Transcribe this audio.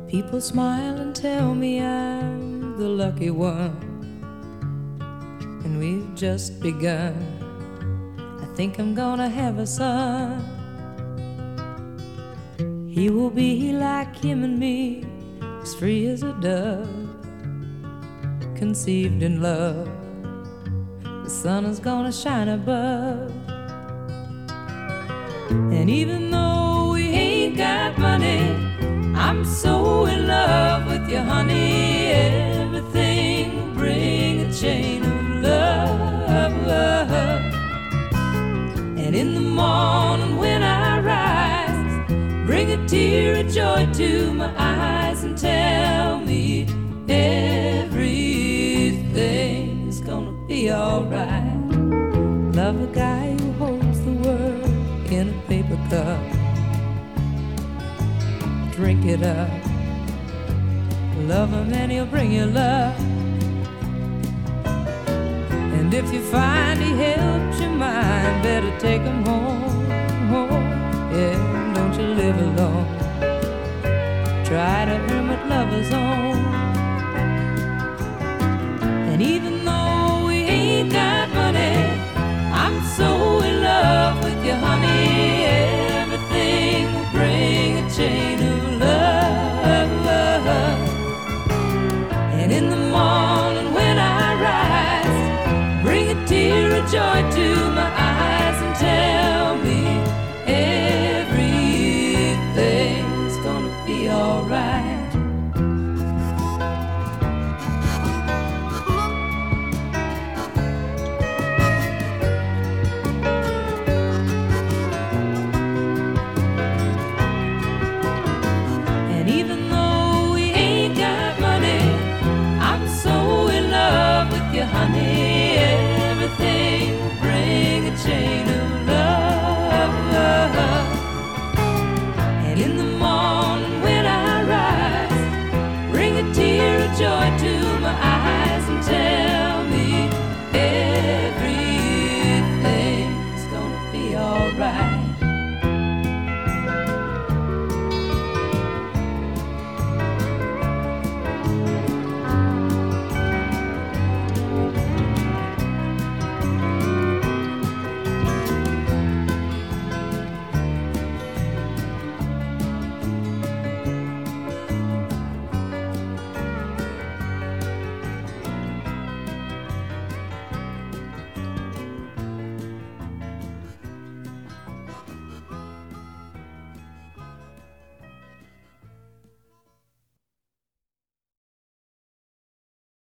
People smile and tell me I'm the lucky one, and we've just begun. I think I'm gonna have a son. He will be like him and me, as free as a dove, conceived in love. The sun is gonna shine above. And even though we ain't got money, I'm so in love with you, honey. Everything will bring a chain of love. And in the morning when I rise, bring a tear of joy to my eyes and tell me everything's gonna be alright. Love a guy who holds the world in a paper cup. Drink it up. Love him and he'll bring you love. And if you find he helps your mind, better take him home